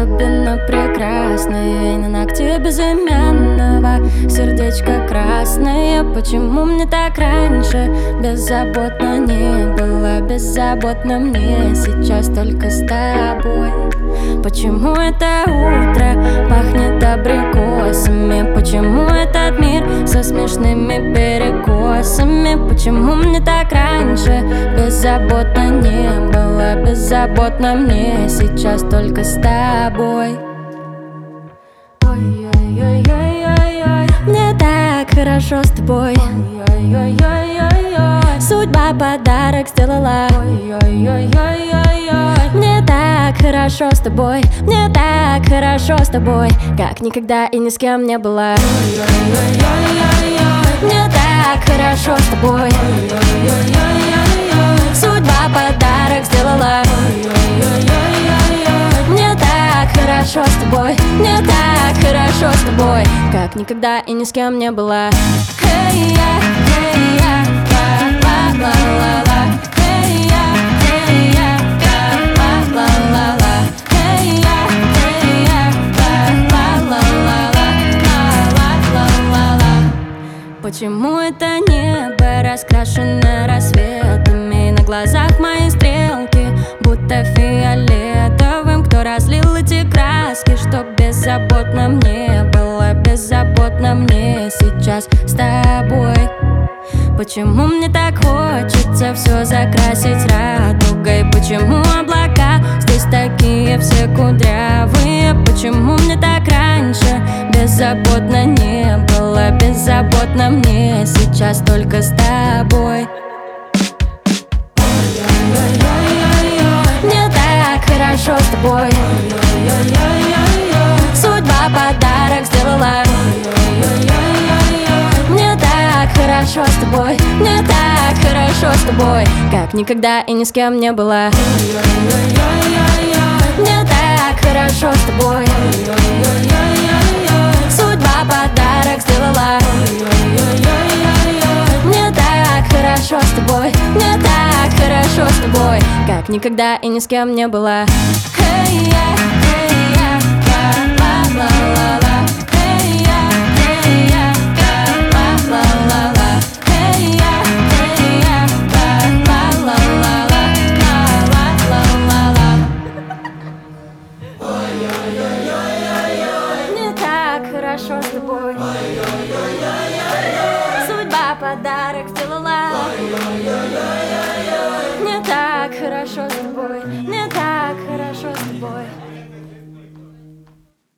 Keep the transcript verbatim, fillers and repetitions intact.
особенно прекрасная, и на ногте безымянного сердечко красное. Почему мне так раньше беззаботно не было? Беззаботно мне сейчас только с тобой. Почему это утро пахнет абрикосами? Почему этот мир со смешными перекосами? Почему мне так раньше беззаботно не было? Беззаботно мне сейчас только с тобой. Ой-ой-ой-ой-ой-ой, мне так хорошо с тобой. Ой-ой-ой-ой-ой, судьба подарок сделала. Ой-ой-ой-ой-ой, мне так хорошо с тобой. Мне так хорошо с тобой, как никогда и ни с кем не было. Ой-ой-ой-ой-ой, мне так хорошо с тобой. Ой-ой-ой-ой-ой, судьба подарок сделала. Ой-ой-ой-ой-ой, мне так хорошо с тобой. Мне так хорошо с тобой, как никогда и ни с кем не было. Hey-я, hey-я, ла-ла-ла-ла. Hey-я, hey-я, ла-ла-ла-ла. Hey-я, hey-я, ла-ла-ла-ла. Ла-ла-ла-ла. Почему это небо раскрашено рассветами? На глазах мои стрелки будто фиолетовым. Кто разлил эти краски, чтоб беззаботно мне было? Беззаботно мне сейчас с тобой. Почему мне так хочется все закрасить радугой? Почему облака здесь такие все кудрявые? Почему мне так раньше беззаботно не было? Беззаботно мне сейчас только с тобой. Мне так хорошо с тобой. Судьба подарок сделала. Мне так хорошо с тобой. Мне так хорошо с тобой, как никогда и ни с кем не было. Мне так хорошо с тобой. Судьба подарок сделала. Мне так хорошо с тобой. Мне так хорошо с тобой, как никогда и ни с кем не было. Hey-я, hey-я, ла-ла-ла-ла. Hey-я, hey-я, ла-ла-ла-ла. Hey-я, hey-я, ла-ла-ла-ла. Ла-ла-ла-ла. Мне так хорошо с тобой. Судьба подарок сделала. Мне так хорошо с тобой. Мне